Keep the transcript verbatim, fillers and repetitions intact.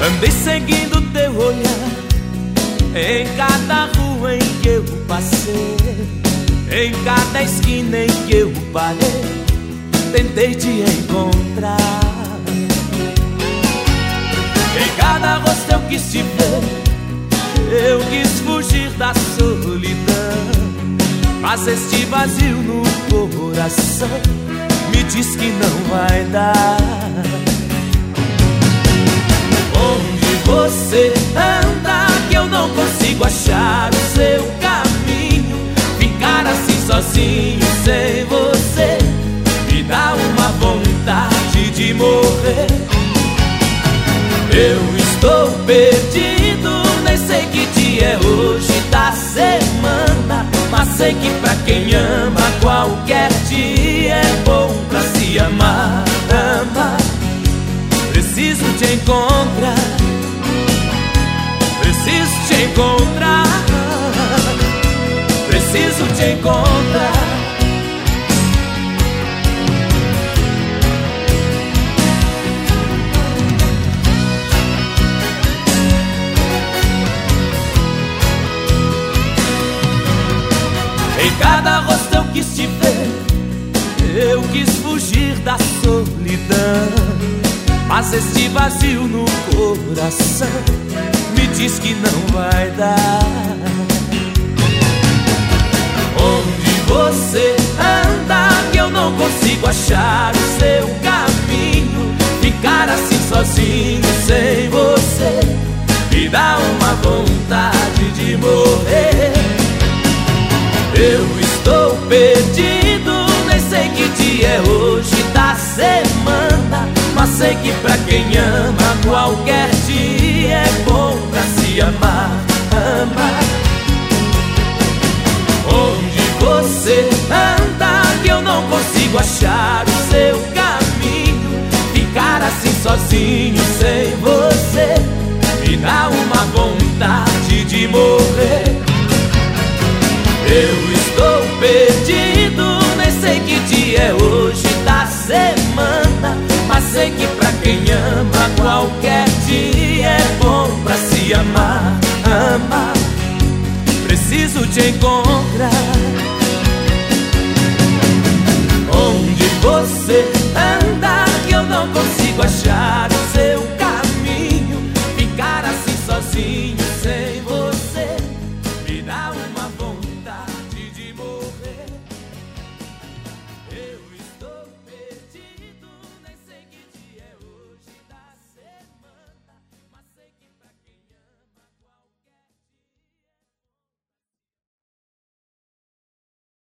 Andei seguindo teu olhar em cada rua em que eu passei, em cada esquina em que eu parei, tentei te encontrar. Em cada rosto eu quis te ver, eu quis fugir da solidão, mas este vazio no coração me diz que não vai dar. Onde você anda que eu não consigo achar o seu caminho? Ficar assim sozinho sem você me dá uma vontade de morrer. Eu estou perdido, nem sei que dia é hoje da semana, mas sei que pra quem ama qualquer dia é bom pra se amar. Amar. Preciso te encontrar, preciso te encontrar, preciso te encontrar. Em cada rosto eu quis te ver, eu quis fugir da solidão, mas este vazio no coração me diz que não vai dar. Onde você anda que eu não consigo achar o seu caminho? Ficar assim sozinho sem você me dá uma vontade de morrer. Eu estou perdido, nem sei que dia é hoje da semana, mas sei que pra quem ama qualquer dia é bom pra se amar. Amar. Onde você anda que eu não consigo achar o seu caminho? Ficar assim sozinho sem você me dá uma vontade de morrer. Eu estou perdido, nem sei que dia é hoje da semana, mas sei que pra quem ama qualquer dia é bom pra se amar. Amar. Preciso te encontrar. Onde você anda que eu não consigo achar o